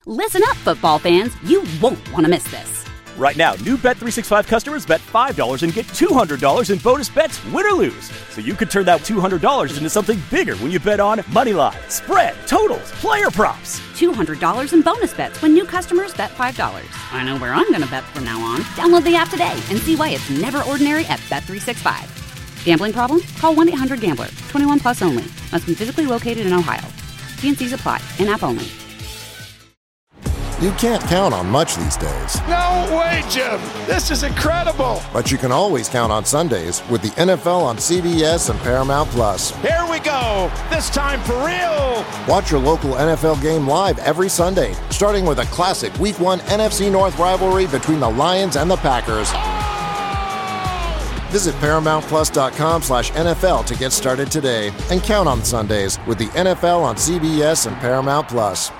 Listen up, football fans. You won't want to miss this. Right now, new Bet365 customers bet $5 and get $200 in bonus bets, win or lose. So you could turn that $200 into something bigger when you bet on moneyline, spread, totals, player props. $200 in bonus bets when new customers bet $5. I know where I'm going to bet from now on. Download the app today and see why it's never ordinary at Bet365. Gambling problem? Call 1-800-GAMBLER. 21 plus only. Must be physically located in Ohio. T&Cs apply. In-app only. You can't count on much these days. No way, Jim. This is incredible. But you can always count on Sundays with the NFL on CBS and Paramount Plus. Here we go. This time for real. Watch your local NFL game live every Sunday, starting with a classic Week 1 NFC North rivalry between the Lions and the Packers. Visit ParamountPlus.com/NFL to get started today and count on Sundays with the NFL on CBS and Paramount Plus.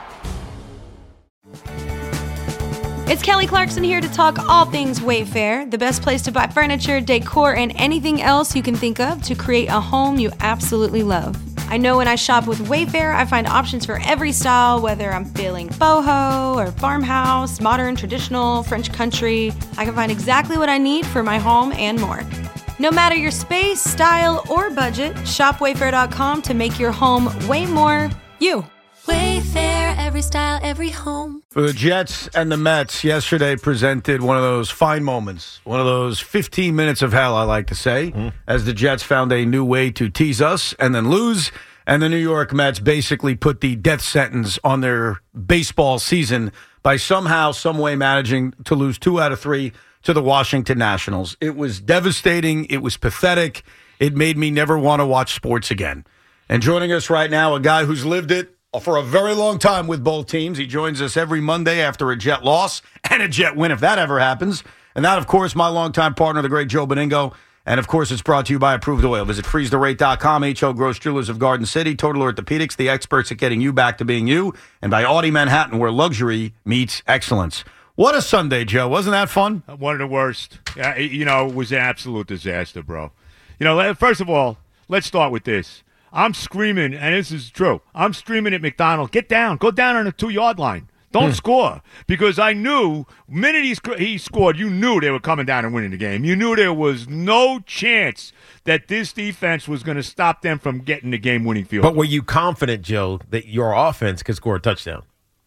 It's Kelly Clarkson here to talk all things Wayfair, the best place to buy furniture, decor, and anything else you can think of to create a home you absolutely love. I know when I shop with Wayfair, I find options for every style, whether I'm feeling boho or farmhouse, modern, traditional, French country. I can find exactly what I need for my home and more. No matter your space, style, or budget, shop Wayfair.com to make your home way more you. Wayfair, every style, every home. For the Jets and the Mets, yesterday presented one of those fine moments, one of those 15 minutes of hell, I like to say, as the Jets found a new way to tease us and then lose, and the New York Mets basically put the death sentence on their baseball season by somehow, some way managing to lose 2 out of 3 to the Washington Nationals. It was devastating. It was pathetic. It made me never want to watch sports again. And joining us right now, a guy who's lived it for a very long time with both teams. He joins us every Monday after a Jet loss and a Jet win, if that ever happens. And that, of course, my longtime partner, the great Joe Beningo. And, of course, it's brought to you by Approved Oil. Visit freeztherate.com, HO Gross Jewelers of Garden City, Total Orthopedics, the experts at getting you back to being you, and by Audi Manhattan, where luxury meets excellence. What a Sunday, Joe. Wasn't that fun? One of the worst. It was an absolute disaster, bro. First of all, let's start with this. I'm screaming, and this is true. I'm screaming at McDonald, get down. Go down on the 2-yard line. Don't score. Because I knew, the minute he scored, you knew they were coming down and winning the game. You knew there was no chance that this defense was going to stop them from getting the game-winning field. But were you confident, Joe, that your offense could score a touchdown?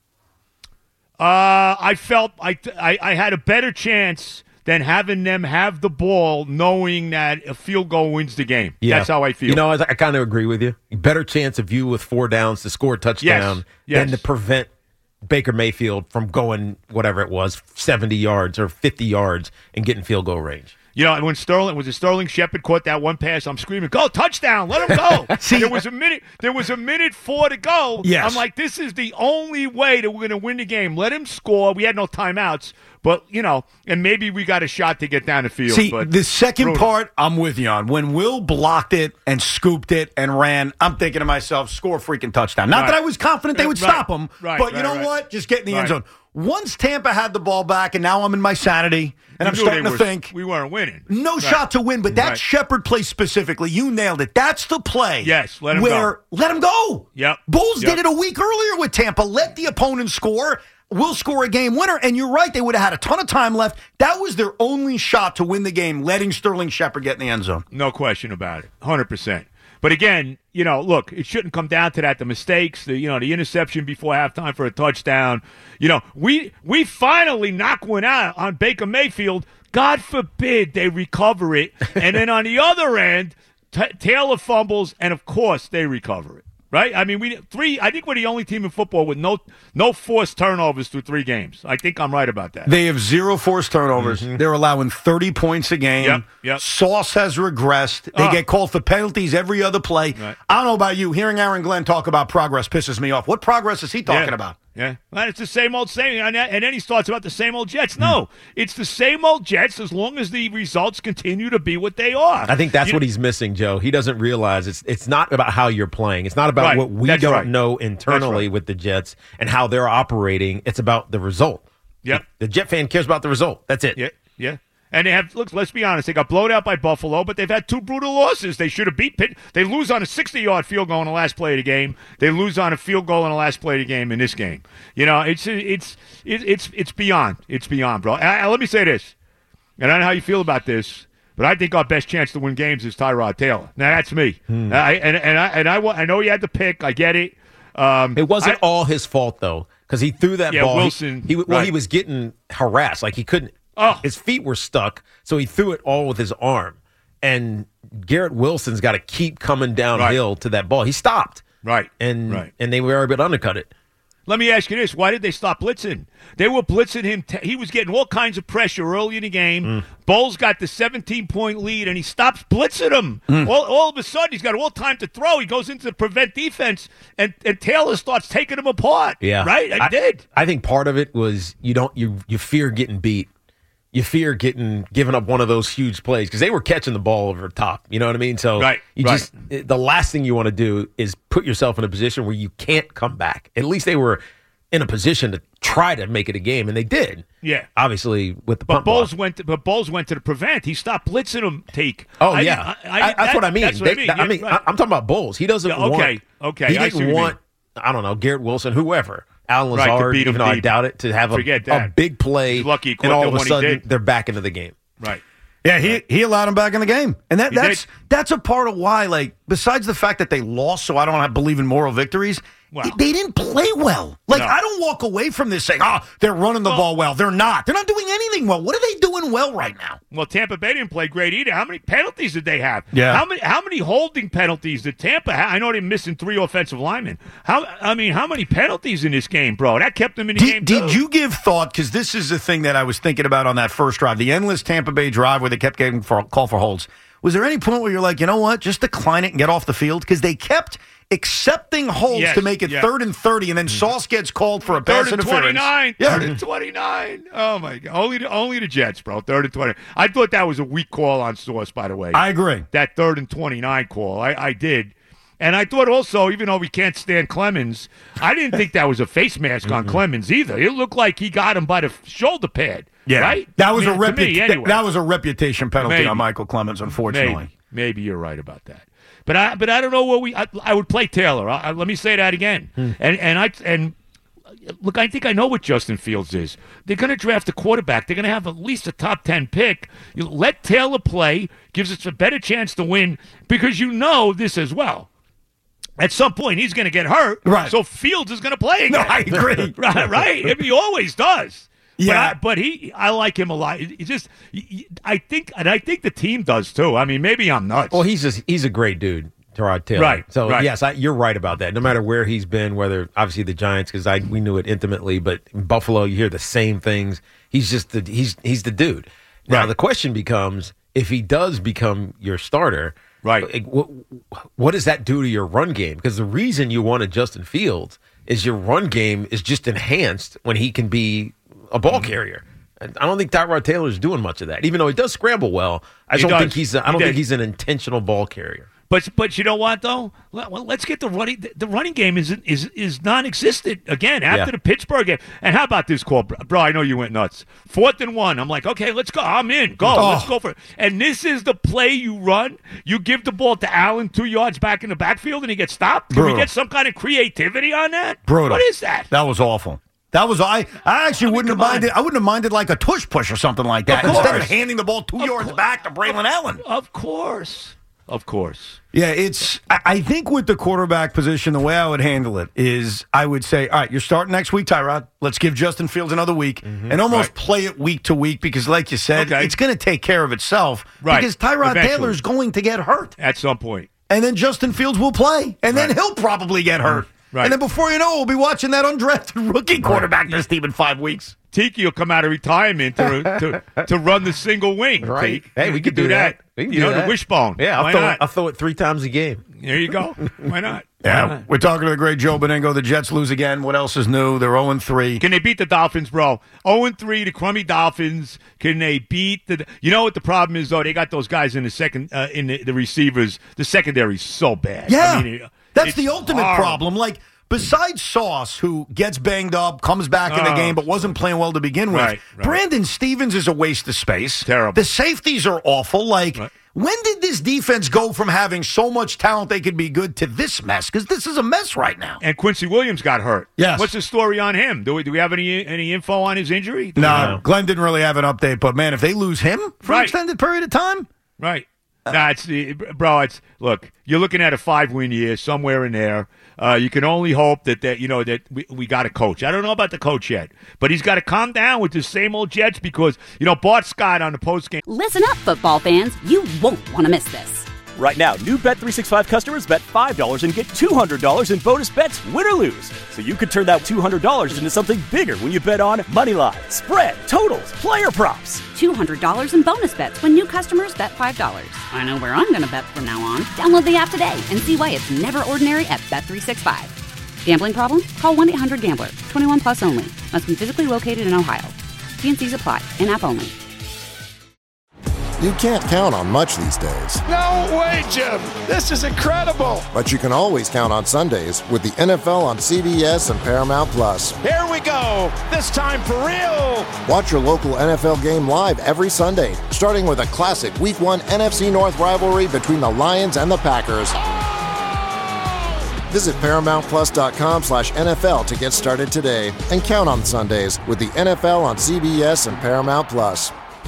I felt I had a better chance than having them have the ball knowing that a field goal wins the game. Yeah. That's how I feel. I kind of agree with you. Better chance of you with 4 downs to score a touchdown than to prevent Baker Mayfield from going, whatever it was, 70 yards or 50 yards and getting field goal range. When Sterling Shepard caught that one pass, I'm screaming, go, touchdown, let him go. See, there was a minute 4 to go. Yes. I'm like, this is the only way that we're going to win the game. Let him score. We had no timeouts. But, and maybe we got a shot to get down the field. See, but the second part, I'm with you on. When Will blocked it and scooped it and ran, I'm thinking to myself, score a freaking touchdown. Not that I was confident they would stop him, but you know what? Just get in the end zone. Once Tampa had the ball back, and now I'm in my sanity, and I'm starting to think we weren't winning. No shot to win, but that Shepard play specifically, you nailed it. That's the play. Yes, let him go. Let him go. Yep. Bulls did it a week earlier with Tampa. Let the opponent score. We'll score a game winner. And you're right, they would have had a ton of time left. That was their only shot to win the game, letting Sterling Shepard get in the end zone. No question about it. 100%. But again, look, it shouldn't come down to that. The mistakes, the interception before halftime for a touchdown. We finally knock one out on Baker Mayfield. God forbid they recover it. And then on the other end, Taylor fumbles, and of course they recover it. Right? I mean, I think we're the only team in football with no forced turnovers through 3 games. I think I'm right about that. They have 0 forced turnovers. Mm-hmm. They're allowing 30 points a game. Yep. Sauce has regressed. They get called for penalties every other play. Right. I don't know about you. Hearing Aaron Glenn talk about progress pisses me off. What progress is he talking about? Yeah, well, it's the same old saying, and then he starts about the same old Jets. No, it's the same old Jets as long as the results continue to be what they are. I think that's what he's missing, Joe. He doesn't realize it's not about how you're playing. It's not about what we don't know internally with the Jets and how they're operating. It's about the result. Yep. The Jet fan cares about the result. That's it. Yeah. And they have, look, let's be honest, they got blown out by Buffalo, but they've had 2 brutal losses. They should have beat Pitt. They lose on a 60-yard field goal in the last play of the game. They lose on a field goal in the last play of the game in this game. You know, it's beyond. It's beyond, bro. Let me say this, and I don't know how you feel about this, but I think our best chance to win games is Tyrod Taylor. Now, that's me. I know he had the pick. I get it. It wasn't all his fault, though, because he threw that ball. Wilson. He was getting harassed. Like, he couldn't. His feet were stuck, so he threw it all with his arm. And Garrett Wilson's got to keep coming downhill to that ball. He stopped. Right. And they were able to undercut it. Let me ask you this. Why did they stop blitzing? They were blitzing him. He was getting all kinds of pressure early in the game. Bowles got the 17-point lead, and he stops blitzing him. All of a sudden, he's got all time to throw. He goes into the prevent defense, and Taylor starts taking him apart. Yeah. Right? I think part of it was you fear getting beat. You fear giving up one of those huge plays because they were catching the ball over the top. You know what I mean? So the last thing you want to do is put yourself in a position where you can't come back. At least they were in a position to try to make it a game, and they did. Yeah, obviously with the punt Bowles block. Bowles went to the prevent. He stopped blitzing him. That's what I mean. I'm talking about Bowles. He doesn't want. Okay. He didn't want. I don't know, Garrett Wilson, whoever. Alan Lazard, even though I doubt it, to have a big play, and all of a sudden they're back into the game. Right. Yeah, he allowed him back in the game. And that's a part of why, like, besides the fact that they lost, so I don't believe in moral victories, they didn't play well. Like, I don't walk away from this saying, they're running the ball well. They're not. They're not doing anything well. What are they doing well right now? Well, Tampa Bay didn't play great either. How many penalties did they have? Yeah. How many holding penalties did Tampa have? I know they're missing 3 offensive linemen. How many penalties in this game, bro? That kept them in the game, too. Did you give thought, because this is the thing that I was thinking about on that first drive, the endless Tampa Bay drive where they kept getting call for holds. Was there any point where you're like, you know what, just decline it and get off the field? Because they kept accepting holds to make it 3rd and 30, and then Sauce gets called for a pass interference. 3rd and 29. Oh, my God. Only the Jets, bro. 3rd and 20. I thought that was a weak call on Sauce, by the way. I agree. That 3rd and 29 call. I did. And I thought also, even though we can't stand Clemens, I didn't think that was a face mask on Clemens either. It looked like he got him by the shoulder pad. Yeah. Right? That was anyway. That was a reputation penalty on Michael Clemens, unfortunately. Maybe you're right about that. But I don't know where I would play Taylor. Let me say that again. And look, I think I know what Justin Fields is. They're going to draft a quarterback. They're going to have at least a top 10 pick. You let Taylor play, gives us a better chance to win, because you know this as well. At some point, he's going to get hurt, right? So Fields is going to play again. No, I agree. right? He always does. Yeah, but I like him a lot. It's just, I think the team does too. I mean, maybe I'm nuts. Well, he's a great dude, Tyrod Taylor. Right. So yes, you're right about that. No matter where he's been, whether obviously the Giants, because we knew it intimately, but in Buffalo, you hear the same things. He's just he's the dude. Now the question becomes, if he does become your starter, right? What does that do to your run game? Because the reason you wanted Justin Fields is your run game is just enhanced when he can be a ball carrier. I don't think Tyrod Taylor is doing much of that, even though he does scramble well. I don't think he's an intentional ball carrier. But you know what though? Let's get the running. The running game is non-existent again after the Pittsburgh game. And how about this call, bro? I know you went nuts. 4th and 1. I'm like, okay, let's go. I'm in. Go. Let's go for it. And this is the play you run. You give the ball to Allen 2 yards back in the backfield, and he gets stopped. Can we get some kind of creativity on that? Brutal. What is that? That was awful. That was I actually wouldn't have minded. I wouldn't have minded like a tush push or something like that instead of handing the ball 2 yards back to Braylon Allen. Of course. Yeah, I think with the quarterback position, the way I would handle it is I would say, all right, you're starting next week, Tyrod. Let's give Justin Fields another week and almost play it week to week because, like you said, it's going to take care of itself because Tyrod Taylor's going to get hurt. At some point. And then Justin Fields will play, and then he'll probably get hurt. Right. And then before you know it, we'll be watching that undrafted rookie quarterback this team in 5 weeks. Tiki will come out of retirement to run the single wing. Right. Tiki. Hey, we could do that. We can do that. The wishbone. Yeah, I'll throw it 3 times a game. There you go. Why not? Yeah, we're talking to the great Joe Benigno. The Jets lose again. What else is new? They're 0-3. Can they beat the Dolphins, bro? 0-3, the crummy Dolphins. Can they beat the? You know what the problem is, though? They got those guys in the second, in the receivers. The secondary's so bad. Yeah, that's the ultimate problem. Like, besides Sauce, who gets banged up, comes back in the game, but wasn't playing well to begin with, Right. Brandon Stevens is a waste of space. Terrible. The safeties are awful. When did this defense go from having so much talent they could be good to this mess? Because this is a mess right now. And Quincy Williams got hurt. Yes. What's the story on him? Do we have any info on his injury? No, Glenn didn't really have an update, but man, if they lose him for an extended period of time, right? Look, you're looking at a 5-win year somewhere in there. You can only hope that we got a coach. I don't know about the coach yet, but he's got to calm down with the same old Jets because Bart Scott on the postgame. Listen up, football fans. You won't want to miss this. Right now, new Bet365 customers bet $5 and get $200 in bonus bets, win or lose. So you could turn that $200 into something bigger when you bet on Moneyline, spread, totals, player props. $200 in bonus bets when new customers bet $5. I know where I'm going to bet from now on. Download the app today and see why it's never ordinary at Bet365. Gambling problem? Call 1-800-GAMBLER. 21 plus only. Must be physically located in Ohio. T&Cs apply. In-app only. You can't count on much these days. No way, Jim. This is incredible. But you can always count on Sundays with the NFL on CBS and Paramount Plus. Here we go. This time for real. Watch your local NFL game live every Sunday, starting with a classic Week 1 NFC North rivalry between the Lions and the Packers. Visit ParamountPlus.com/NFL to get started today and count on Sundays with the NFL on CBS and Paramount Plus.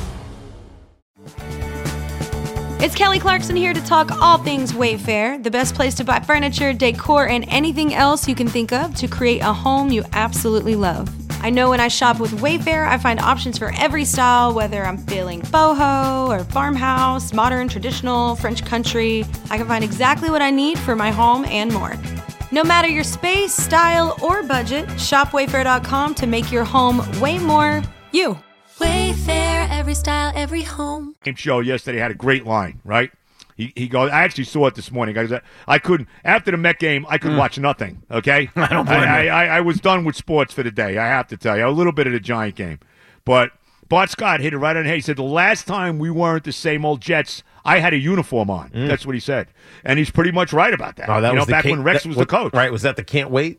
It's Kelly Clarkson here to talk all things Wayfair, the best place to buy furniture, decor, and anything else you can think of to create a home you absolutely love. I know when I shop with Wayfair, I find options for every style, whether I'm feeling boho or farmhouse, modern, traditional, French country. I can find exactly what I need for my home and more. No matter your space, style, or budget, shop Wayfair.com to make your home way more you. Wayfair, every style, every home. Game show yesterday had a great line, right? He goes, I actually saw it this morning. I couldn't, after the Met game, I could watch nothing, okay? I don't blame you. I was done with sports for the day, I have to tell you. A little bit of the Giant game. But Bart Scott hit it right on the head. He said, the last time we weren't the same old Jets, I had a uniform on. That's what he said. And he's pretty much right about that. Oh, that was back when Rex was the coach. Right, was that the can't wait?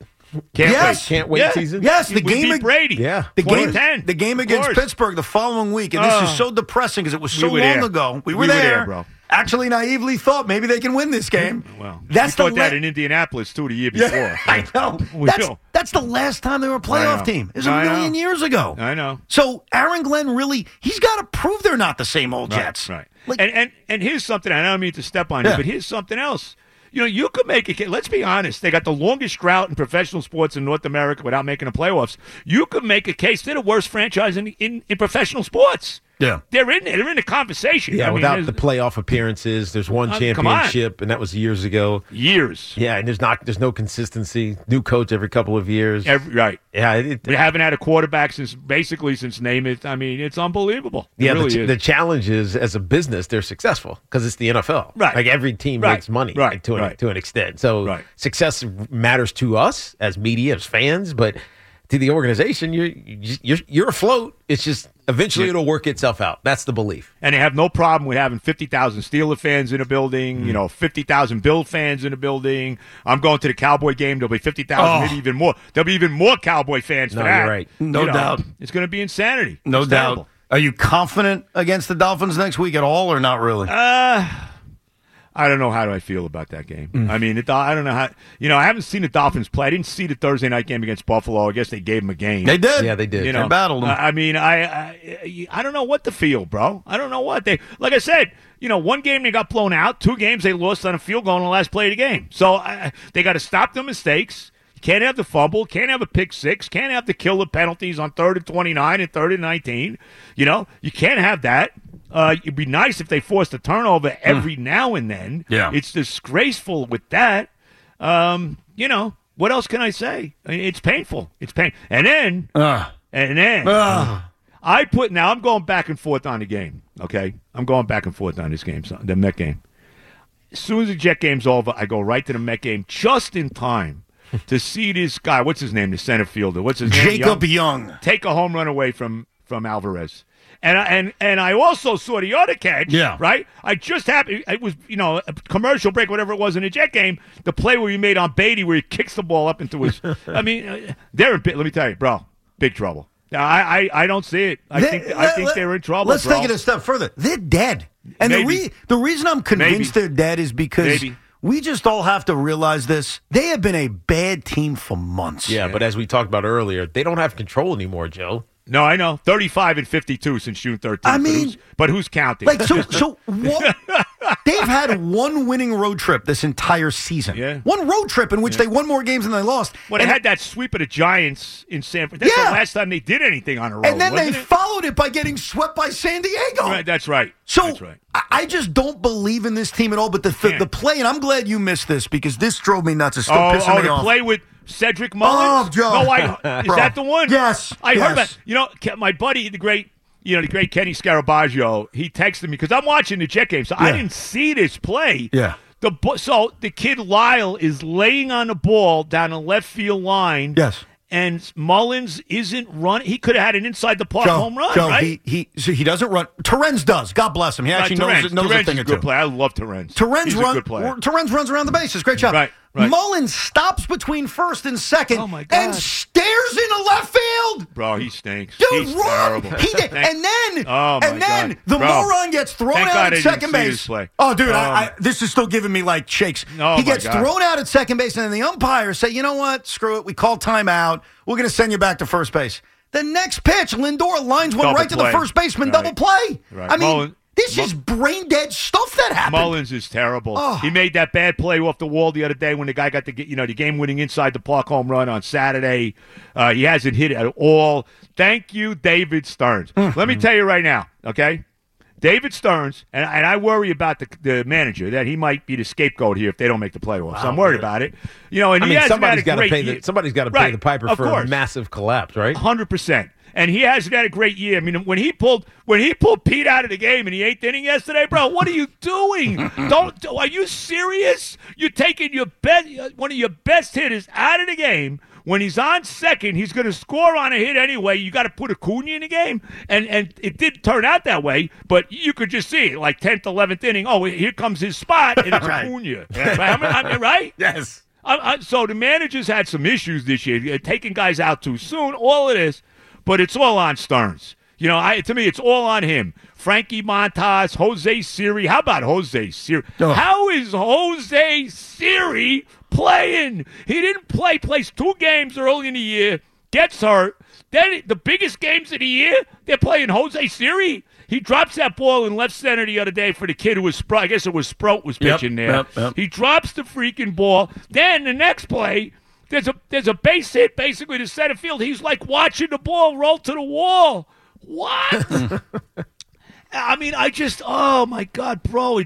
Can't wait season? Yes, the We game beat Brady. Yeah. The game 2010. the game against Pittsburgh the following week, and this is so depressing because it was so were long there. ago. We were We were there, there, bro. Actually, naively thought maybe they can win this game. Well, that's we thought the that in Indianapolis, too, the year before. Yeah, I know. That's the last time they were a playoff team. It was a million years ago. I know. So Aaron Glenn really, he's got to prove they're not the same old Jets. Right. And here's something, I don't mean to step on you, but here's something else. You could make a case. Let's be honest. They got the longest drought in professional sports in North America without making the playoffs. You could make a case they're the worst franchise in professional sports. Yeah. They're in there. They're in the conversation. Yeah, I mean, without the playoff appearances, there's one championship, and that was years ago. Years. Yeah, and there's no consistency. New coach every couple of years. Right. Yeah, we haven't had a quarterback since Namath. I mean, it's unbelievable. It really is. The challenge is, as a business, they're successful because it's the NFL. Right. Like every team makes money to an extent. So success matters to us as media, as fans, but to the organization, you're afloat. It's just eventually it'll work itself out. That's the belief. And they have no problem with having 50,000 Steeler fans in a building, 50,000 Bill fans in a building. I'm going to the Cowboy game. There'll be 50,000, maybe even more. There'll be even more Cowboy fans for that. You're right. No doubt. It's going to be insanity. No doubt. Terrible. Are you confident against the Dolphins next week at all or not really? I don't know how do I feel about that game. I mean, I don't know how. I haven't seen the Dolphins play. I didn't see the Thursday night game against Buffalo. I guess they gave them a game. They did. Yeah, they did. They battled them. I mean, I don't know what to feel, bro. I don't know what they. Like I said, one game they got blown out. 2 games they lost on a field goal in the last play of the game. So they got to stop their mistakes. You can't have the fumble. Can't have a pick six. Can't have the killer penalties on 3rd and 29 and 3rd and 19. You can't have that. It'd be nice if they forced a turnover every now and then. Yeah. It's disgraceful with that. What else can I say? I mean, it's painful. It's painful. And then, I'm going back and forth on the game, okay? I'm going back and forth on this game, the Met game. As soon as the Jet game's over, I go right to the Met game just in time to see this guy. What's his name? The center fielder. What's his name? Jacob Young. Take a home run away from Alvarez. And I also saw the other catch. Yeah. Right. I just happened. It was a commercial break, whatever it was in a Jet game. The play where he made on Beatty, where he kicks the ball up into his. I mean, they're in. Let me tell you, bro, big trouble. I don't see it. I think they're in trouble. Let's take it a step further. They're dead, and the reason I'm convinced they're dead is because we just all have to realize this. They have been a bad team for months. Yeah, but as we talked about earlier, they don't have control anymore, Joe. No, I know. 35 and 52 since June 13th. I mean, but who's counting? Like so what, they've had one winning road trip this entire season. Yeah. One road trip in which they won more games than they lost. Well, they had that sweep of the Giants in San Francisco. That's the last time they did anything on a road. And then they followed it by getting swept by San Diego. Right, that's right. So that's right. I just don't believe in this team at all. But the play, and I'm glad you missed this because this drove me nuts. It's still pissing me off. The play with Cedric Mullins? Oh, Joe. No, is that the one? Yes. I heard about it. My buddy, the great Kenny Scarabaggio, he texted me because I'm watching the Jet game, so I didn't see this play. Yeah. So the kid Lyle is laying on the ball down the left field line. Yes. And Mullins isn't running. He could have had an inside the park home run, right? He doesn't run. Terrence does. God bless him. He actually knows a thing or two. Good play. I love Terrence. Terrence runs around the bases. Great job. Right. Mullins stops between first and second and stares into left field. Bro, he stinks. Dude, he's terrible. And then the moron gets thrown out at second base. Oh, dude, this is still giving me like shakes. He gets thrown out at second base, and then the umpires say, you know what? Screw it. We call timeout. We're going to send you back to first base. The next pitch, Lindor lines one right to the first baseman, double play. Right. I mean, this is brain-dead stuff that happened. Mullins is terrible. Oh. He made that bad play off the wall the other day when the guy got the game-winning inside-the-park home run on Saturday. He hasn't hit it at all. Thank you, David Stearns. Let me tell you right now, okay? David Stearns, and I worry about the manager, that he might be the scapegoat here if they don't make the playoffs. So I'm worried about it. Somebody's got to pay the piper for a massive collapse, right? 100%. And he hasn't had a great year. I mean, when he pulled Pete out of the game in the 8th inning yesterday, bro, what are you doing? Are you serious? You're taking one of your best hitters out of the game. When he's on second, he's going to score on a hit anyway. You got to put Acuna in the game, and it did turn out that way. But you could just see it, like 10th, 11th inning. Oh, here comes his spot, and it's Acuna. Yeah. Right? Yes. So the managers had some issues this year, taking guys out too soon. All of this. But it's all on Stearns. To me, it's all on him. Frankie Montas, Jose Siri. How about Jose Siri? Oh. How is Jose Siri playing? He didn't play. Plays 2 games early in the year. Gets hurt. Then the biggest games of the year, they're playing Jose Siri. He drops that ball in left center the other day for the kid who was Sprout. I guess it was Sprout was pitching there. Yep. He drops the freaking ball. Then the next play, There's a base hit basically to center field. He's like watching the ball roll to the wall. What? I mean, oh my God, bro!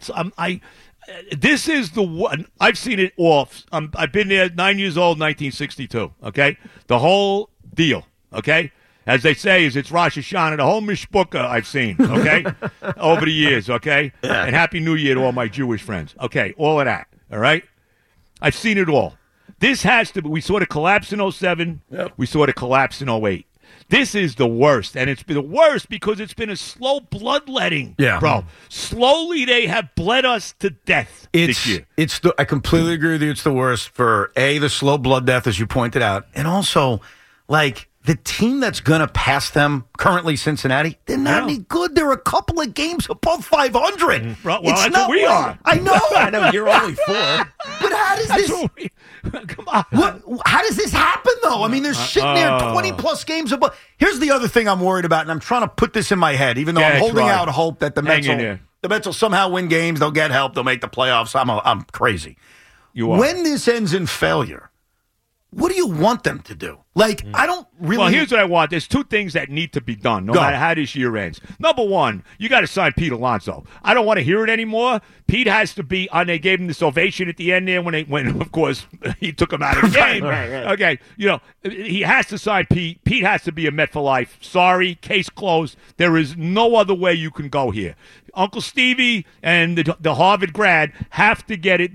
This is the one. I've seen it all. I've been there 9 years old, 1962. Okay, the whole deal. Okay, as they say, it's Rosh Hashanah. The whole mishpucha I've seen. Okay, over the years. Okay, and Happy New Year to all my Jewish friends. Okay, all of that. All right, I've seen it all. This has to be. We saw the collapse in 07. Yep. We saw the collapse in 08. This is the worst, and it's been the worst because it's been a slow bloodletting, bro. Slowly, they have bled us to death this year. I completely agree with you. It's the worst for the slow blood death, as you pointed out, and also, like, the team that's going to pass them, currently Cincinnati, they're not any good. They're a couple of games above 500. Well, that's what we are. I know. I know. You're only 4. But how does this... Come on. How does this happen, though? I mean, they're sitting there 20-plus games above. Here's the other thing I'm worried about, and I'm trying to put this in my head, even though I'm holding out hope that the Mets will somehow win games, they'll get help, they'll make the playoffs. I'm crazy. You are. When this ends in failure, what do you want them to do? Like, I don't really... Well, here's what I want. There's 2 things that need to be done, no matter how this year ends. Number 1, you got to sign Pete Alonso. I don't want to hear it anymore. Pete has to be... they gave him this ovation at the end there when of course, he took him out of the game. Right. Okay, he has to sign Pete. Pete has to be a Met for life. Sorry, case closed. There is no other way you can go here. Uncle Stevie and the Harvard grad have to get it done.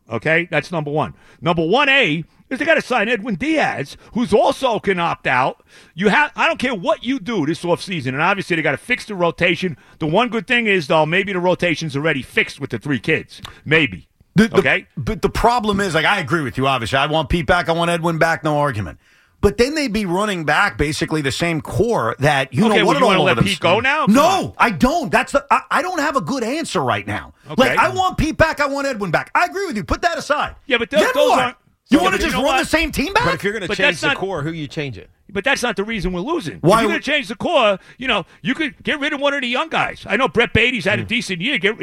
Okay, that's number one. Number 1A is they got to sign Edwin Diaz, who's also can opt out. I don't care what you do this offseason, and obviously they got to fix the rotation. The one good thing is, though, maybe the rotation's already fixed with the 3 kids. Maybe. Okay? But the problem is, I agree with you, obviously. I want Pete back. I want Edwin back. No argument. But then they'd be running back basically the same core that you want to let Pete go now? No, I don't. I don't have a good answer right now. Okay. I want Pete back. I want Edwin back. I agree with you. Put that aside. Yeah, but those aren't. You want to just run the same team back? But if you're going to change the core, who you change it? But that's not the reason we're losing. Why? If you're going to change the core, you could get rid of one of the young guys. I know Brett Beatty's had a decent year. Get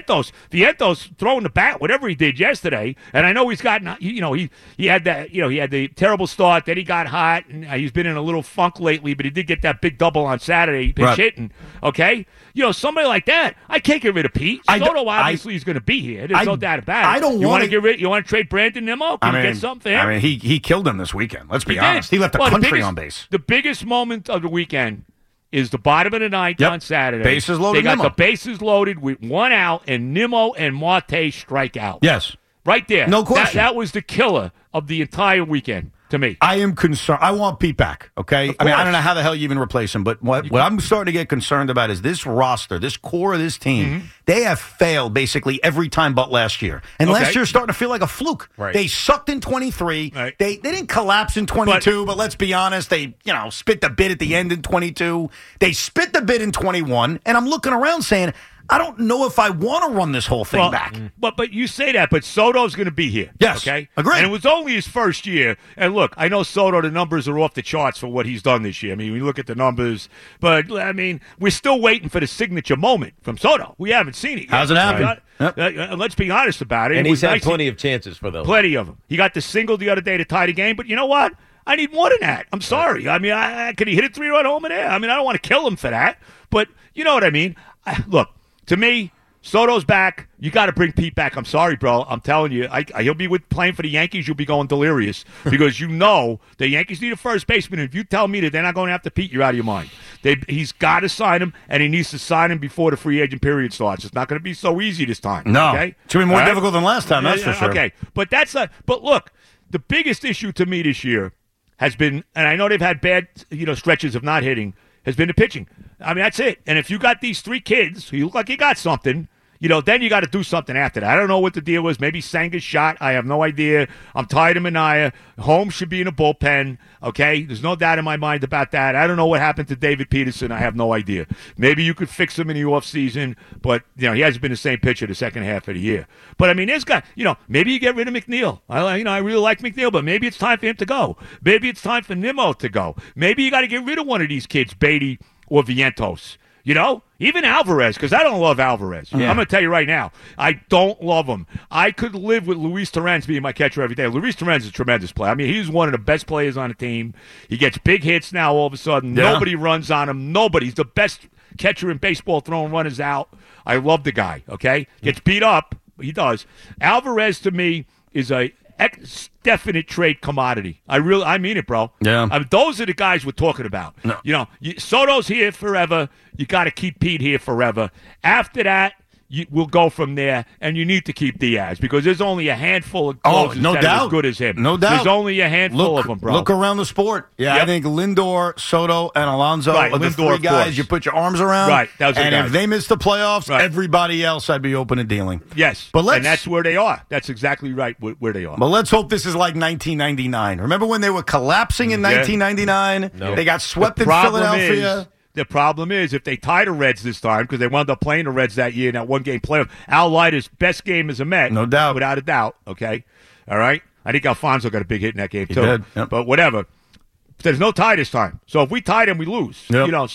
Vientos throwing the bat, whatever he did yesterday. And I know he's gotten, he had that, he had the terrible start. Then he got hot, and he's been in a little funk lately. But he did get that big double on Saturday, pitch hitting. Okay, somebody like that, I can't get rid of Pete. Soto obviously is going to be here. There's no doubt about it. I don't want. You want to get rid? You want to trade Brandon Nimmo? Can you get something? He killed him this weekend. Let's be honest. He left the country on base. The biggest moment of the weekend is the bottom of the ninth on Saturday. Bases loaded. They got the bases loaded with 1 out, and Nimmo and Marte strike out. Yes. Right there. No question. That was the killer of the entire weekend to me. I am concerned. I want Pete back, okay? I don't know how the hell you even replace him, but what I'm starting to get concerned about is this roster, this core of this team. Mm-hmm. They have failed basically every time but last year. And last year's starting to feel like a fluke. Right. They sucked in 23. Right. They didn't collapse in 22, but let's be honest, they spit the bit at the end in 22. They spit the bit in 21, and I'm looking around saying, I don't know if I want to run this whole thing back. But you say that, but Soto's going to be here. Yes. Okay? Agreed. And it was only his first year. And look, I know Soto, the numbers are off the charts for what he's done this year. I mean, we look at the numbers. But, we're still waiting for the signature moment from Soto. We haven't seen it yet. Hasn't happened. Let's be honest about it. And he's had plenty of chances for those. Plenty of them. He got the single the other day to tie the game. But you know what? I need more than that. I'm sorry. Could he hit a 3-run homer there? I don't want to kill him for that. But you know what I mean? Look, to me, Soto's back. You got to bring Pete back. I'm sorry, bro. I'm telling you, he'll be playing for the Yankees. You'll be going delirious because the Yankees need a first baseman. And if you tell me that they're not going after Pete, you're out of your mind. He's got to sign him, and he needs to sign him before the free agent period starts. It's not going to be so easy this time. No, okay? It's going to be more difficult than last time. That's for sure. Okay, but But look, the biggest issue to me this year has been, and I know they've had bad stretches of not hitting, has been the pitching. That's it. And if you got these 3 kids, you look like you got something. Then you got to do something after that. I don't know what the deal was. Maybe Sanger's shot. I have no idea. I'm tired of Minaya. Holmes should be in a bullpen. Okay? There's no doubt in my mind about that. I don't know what happened to David Peterson. I have no idea. Maybe you could fix him in the offseason, but, he hasn't been the same pitcher the second half of the year. But, there's got, maybe you get rid of McNeil. I really like McNeil, but maybe it's time for him to go. Maybe it's time for Nimmo to go. Maybe you got to get rid of one of these kids, Beatty or Vientos. Even Alvarez, because I don't love Alvarez. Yeah. I'm going to tell you right now, I don't love him. I could live with Luis Torrens being my catcher every day. Luis Torrens is a tremendous player. He's one of the best players on the team. He gets big hits now all of a sudden. Yeah. Nobody runs on him. Nobody's the best catcher in baseball throwing runners out. I love the guy, okay? Gets beat up. He does. Alvarez, to me, is a definite trade commodity. I mean it, bro. Yeah. Those are the guys we're talking about. No. Soto's here forever. You got to keep Pete here forever. After that, we'll go from there, and you need to keep Diaz because there's only a handful of closers that are as good as him. No doubt. There's only a handful of them, bro. Look around the sport. Yeah, yep. I think Lindor, Soto, and Alonso are the 3 guys you put your arms around. Right. And if they miss the playoffs, everybody else I'd be open to dealing. Yes. And that's where they are. That's exactly right where they are. But let's hope this is like 1999. Remember when they were collapsing in 1999? No. They got swept in Philadelphia. The problem is, if they tie the Reds this time, because they wound up playing the Reds that year in that one-game playoff, Al Leiter's best game as a Met. No doubt. Without a doubt, okay? All right? I think Alfonso got a big hit in that game, too. He did. Yep. But whatever. There's no tie this time. So if we tie them, we lose. Yep.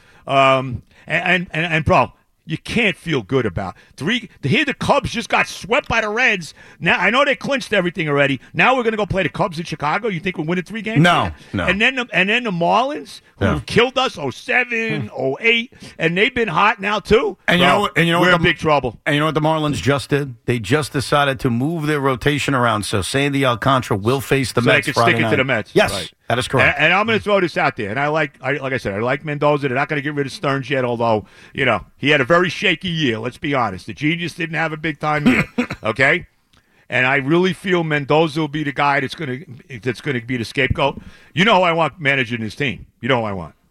And bro, you can't feel good about here the Cubs just got swept by the Reds. Now I know they clinched everything already. Now we're going to go play the Cubs in Chicago. You think we're winning 3 games? No. And then the Marlins who killed us 07, 08, and they've been hot now too. And we're in big trouble. And you know what the Marlins just did? They just decided to move their rotation around so Sandy Alcantara will face the Mets. They can stick it to the Mets. Yes. Right. That is correct. And I'm going to throw this out there. And like I said, I like Mendoza. They're not going to get rid of Stearns yet, although, he had a very shaky year. Let's be honest. The Genius didn't have a big time year. Okay? And I really feel Mendoza will be the guy that's going to be the scapegoat. You know who I want managing this team. You know who I want.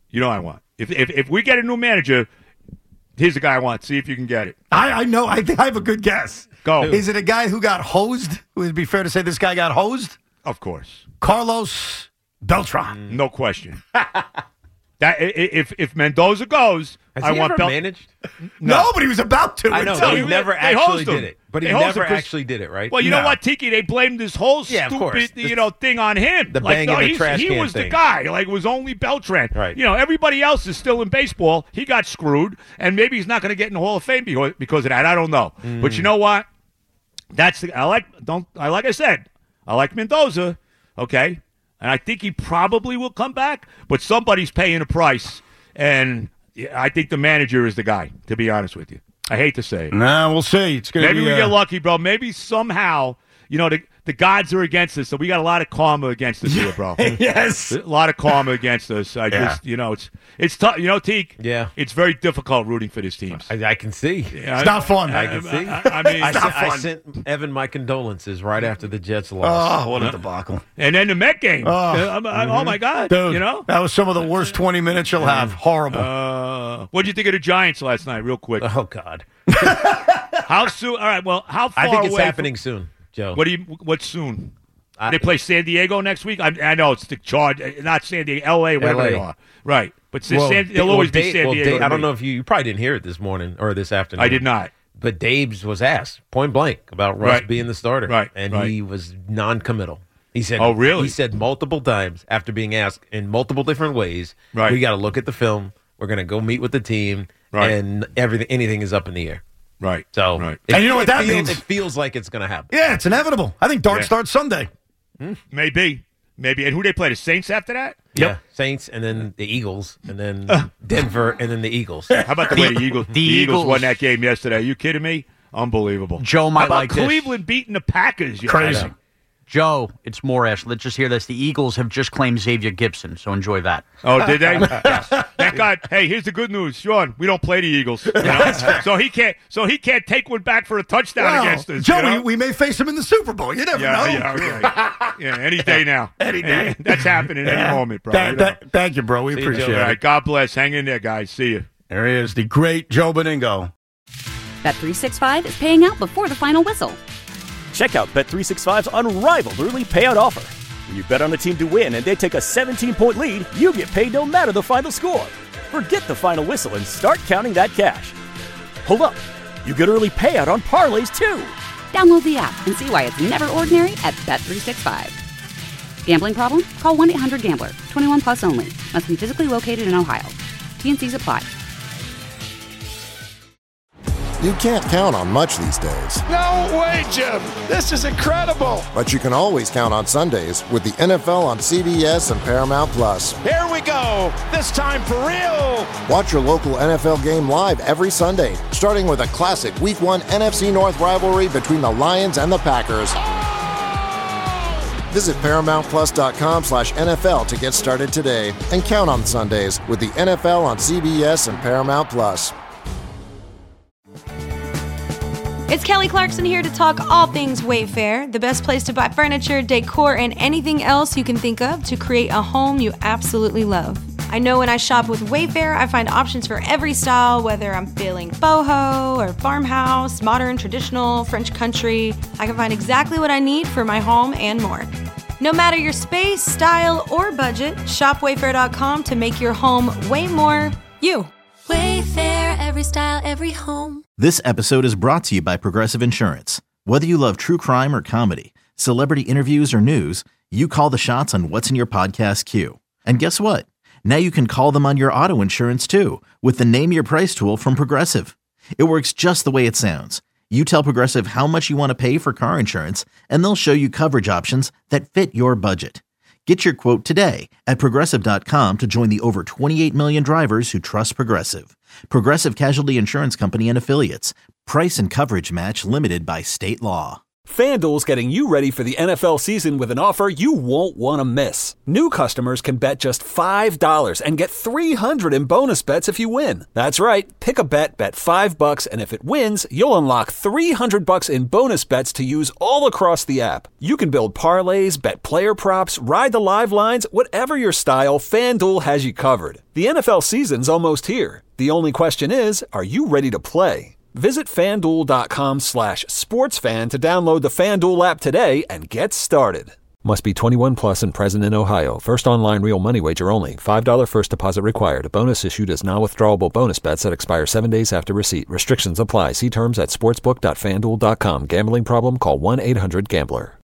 If we get a new manager, here's the guy I want. See if you can get it. I know. I think I have a good guess. Go. Is it a guy who got hosed? Would it be fair to say this guy got hosed? Of course. Carlos Beltran. No question. That if Mendoza goes, I want managed. No, but he was about to. I know, but he never actually did it. But he never actually did it, right? Well, you know what, Tiki? They blamed this whole stupid, thing on him. The bang in the trash can he was thing. the guy. Like, it was only Beltran. Right. Everybody else is still in baseball. He got screwed, and maybe he's not going to get in the Hall of Fame because of that. I don't know. But you know what? Like I said, I like Mendoza. Okay. And I think he probably will come back, but somebody's paying a price, and I think the manager is the guy, to be honest with you. I hate to say it. Nah, we'll see. It's gonna Maybe we get lucky, bro. Maybe somehow, the gods are against us, so we got a lot of karma against us here, bro. Yes. A lot of karma against us. It's tough. Teak. Yeah. It's very difficult rooting for this team. I can see. It's not fun. I can see. I sent Evan my condolences right after the Jets lost. Oh, what a debacle. And then the Met game. Oh my God. Dude, that was some of the worst 20 minutes you'll have. Horrible. What did you think of the Giants last night, real quick? Oh, God. How soon? All right, well, how far away? I think it's happening soon, Joe. What's soon? They play San Diego next week? I know it's the Charge, not San Diego, L.A., whatever they are. Right. But they'll always be San Diego. I don't know if you probably didn't hear it this morning or this afternoon. I did not. But Dabes was asked point blank about Russ being the starter. Right. And he was non-committal. He said, "Oh, really?" He said multiple times after being asked in multiple different ways, right. We got to look at the film. We're going to go meet with the team, and anything is up in the air. Right. So, and you know what that means? It feels like it's going to happen. Yeah, it's inevitable. I think Dart starts Sunday. Maybe. And who they play? The Saints after that? Yeah, Saints, and then the Eagles, and then Denver, and then the Eagles. How about the way the Eagles? The Eagles won that game yesterday. Are you kidding me? Unbelievable. Joe might like this. Cleveland beating the Packers. Crazy. Joe, it's Morash. Let's just hear this. The Eagles have just claimed Xavier Gibson, so enjoy that. Oh, did they? Yes. Thank God. Hey, here's the good news, Sean. We don't play the Eagles, so he can't take one back for a touchdown against us. Joe, we may face him in the Super Bowl. You never know. Yeah, any day now. Any day. That's happening any moment, bro. Thank you, bro. We appreciate it. All right, God bless. Hang in there, guys. See you. There he is, the great Joe Beningo. Bet365 is paying out before the final whistle. Check out Bet365's unrivaled early payout offer. When you bet on a team to win and they take a 17-point lead, you get paid no matter the final score. Forget the final whistle and start counting that cash. Hold up. You get early payout on parlays, too. Download the app and see why it's never ordinary at Bet365. Gambling problem? Call 1-800-GAMBLER. 21 plus only. Must be physically located in Ohio. T&Cs apply. You can't count on much these days. No way, Jim. This is incredible. But you can always count on Sundays with the NFL on CBS and Paramount Plus. Here we go. This time for real. Watch your local NFL game live every Sunday, starting with a classic Week 1 NFC North rivalry between the Lions and the Packers. Visit ParamountPlus.com/NFL to get started today and count on Sundays with the NFL on CBS and Paramount Plus. It's Kelly Clarkson here to talk all things Wayfair, the best place to buy furniture, decor, and anything else you can think of to create a home you absolutely love. I know when I shop with Wayfair, I find options for every style, whether I'm feeling boho or farmhouse, modern, traditional, French country. I can find exactly what I need for my home and more. No matter your space, style, or budget, shop Wayfair.com to make your home way more you. Wayfair, every style, every home. This episode is brought to you by Progressive Insurance. Whether you love true crime or comedy, celebrity interviews or news, you call the shots on what's in your podcast queue. And guess what? Now you can call them on your auto insurance too with the Name Your Price tool from Progressive. It works just the way it sounds. You tell Progressive how much you want to pay for car insurance, and they'll show you coverage options that fit your budget. Get your quote today at Progressive.com to join the over 28 million drivers who trust Progressive. Progressive Casualty Insurance Company and Affiliates. Price and coverage match limited by state law. FanDuel's getting you ready for the NFL season with an offer you won't want to miss. New customers can bet just $5 and get $300 in bonus bets if you win. That's right. Pick a bet $5, and if it wins, you'll unlock $300 in bonus bets to use all across the app. You can build parlays, bet player props, ride the live lines, whatever your style, FanDuel has you covered. The NFL season's almost here. The only question is, are you ready to play? Visit FanDuel.com/sportsfan to download the FanDuel app today and get started. Must be 21 plus and present in Ohio. First online real money wager only. $5 first deposit required. Bonus issued as non-withdrawable bonus bets that expire 7 days after receipt. Restrictions apply. See terms at sportsbook.fanduel.com. Gambling problem? Call 1-800-GAMBLER.